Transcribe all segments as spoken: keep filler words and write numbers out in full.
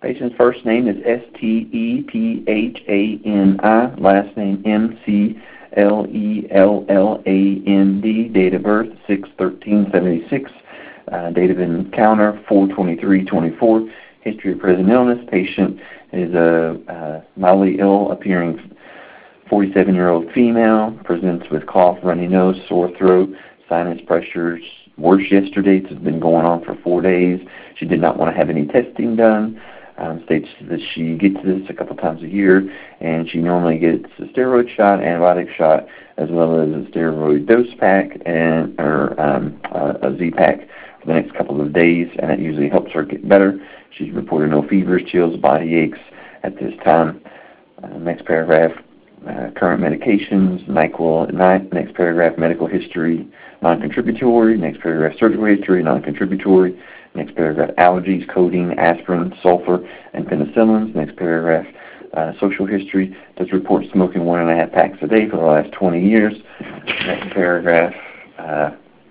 Patient's first name is S T E P H A N I, last name M C L E L L A N D, date of birth six thirteen seventy-six, uh, date of encounter four twenty-three twenty-four, history of present illness. Patient is a uh, mildly ill appearing forty-seven-year-old female, presents with cough, runny nose, sore throat, sinus pressures. Worse yesterday. It's been going on for four days. She did not want to have any testing done. Um, states that she gets this a couple times a year, and she normally gets a steroid shot, antibiotic shot, as well as a steroid dose pack and or um, uh, a Z-pack for the next couple of days, and that usually helps her get better. She's reported no fevers, chills, body aches at this time. Uh, next paragraph. Uh, current medications, NyQuil at night. Next paragraph, medical history, non-contributory. Next paragraph, surgical history, non-contributory. Next paragraph, allergies, codeine, aspirin, sulfur, and penicillins. Next paragraph, uh, social history, does report smoking one and a half packs a day for the last twenty years. Next paragraph, uh,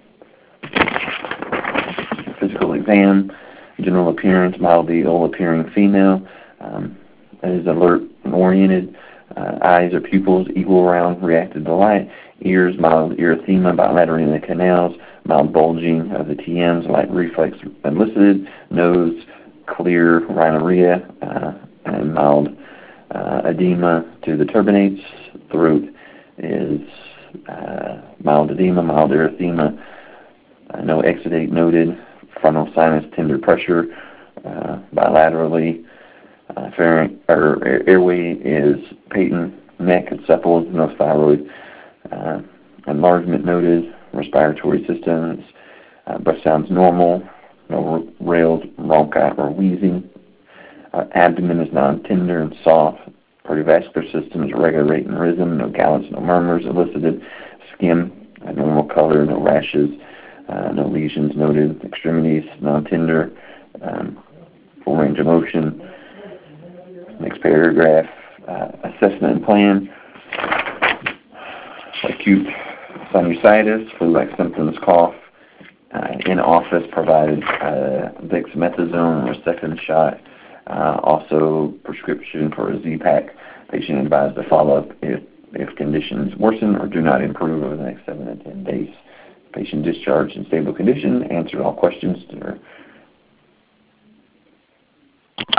physical exam, general appearance, mildly ill appearing female. Um, is alert and oriented. Uh, eyes or pupils equal round, reacted to light. Ears, mild erythema, bilateral in the canals, mild bulging of the T Ms, light reflex elicited. Nose, clear rhinorrhea, uh, and mild uh, edema to the turbinates. Throat is uh, mild edema, mild erythema. Uh, no exudate noted. Frontal sinus, tender pressure uh, bilaterally. Uh, pharynx, or airway is patent, neck is supple, no thyroid. Uh, enlargement noted. Respiratory systems, uh, breath sounds normal, no rails, bronchi, or wheezing. Uh, abdomen is non-tender and soft. Cardiovascular system is regular rate and rhythm, no gallants, no murmurs elicited. Skin, a normal color, no rashes, uh, no lesions noted. Extremities, non-tender, um, full range of motion. Next paragraph, uh, assessment and plan. Acute sinusitis, flu-like symptoms, cough. Uh, in office provided uh, dexamethasone or second shot. Uh, also prescription for a Z-pack. Patient advised to follow up if, if conditions worsen or do not improve over the next seven to ten days. Patient discharged in stable condition. Answered all questions. To